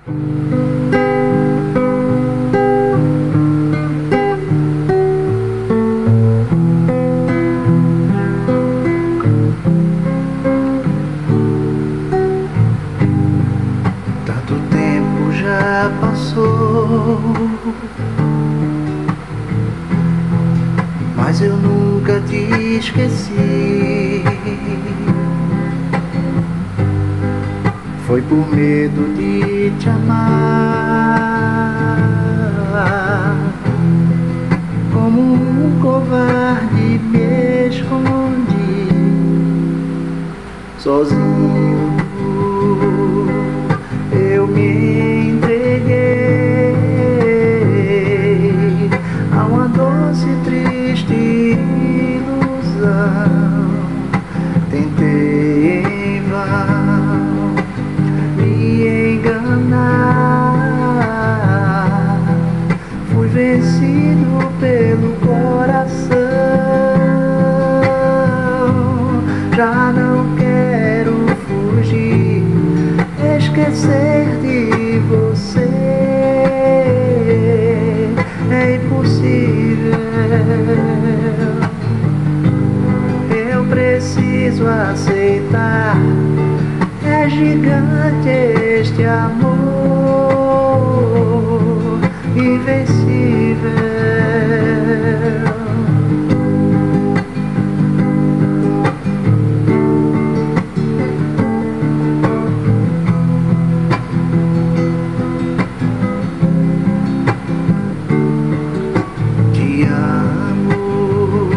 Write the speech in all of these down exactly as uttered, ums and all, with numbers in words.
Tanto tempo já passou, mas eu nunca te esqueci. Foi por medo de te amar, como um covarde me escondi, sozinho eu me entreguei a uma doce e triste ilusão. Tentei em vão me enganar, fui vencido pelo coração. Já não quero fugir, esquecer de você é impossível. Eu preciso aceitar, é gigante este amor invencível. Te amo,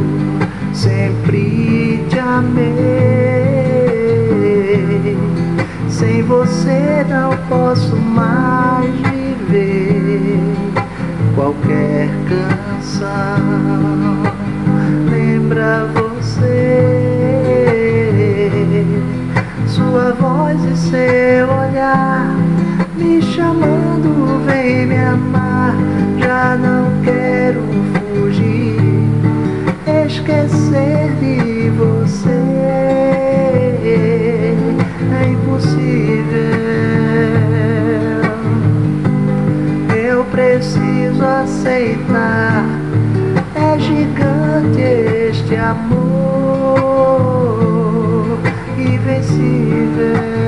sempre te amei. Sem você não posso mais viver. Qualquer canção lembra você, sua voz e seu olhar me chamando, vem me amar. Já não quero fugir, esquecer de você é impossível. Eu preciso aceitar, é gigante este amor invencível.